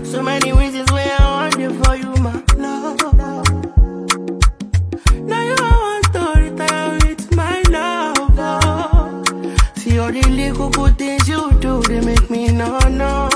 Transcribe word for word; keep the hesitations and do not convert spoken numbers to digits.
So many reasons why I want you for you, my love. Now you want to retire with my love. Oh. See all the little good things you do, they make me no, no.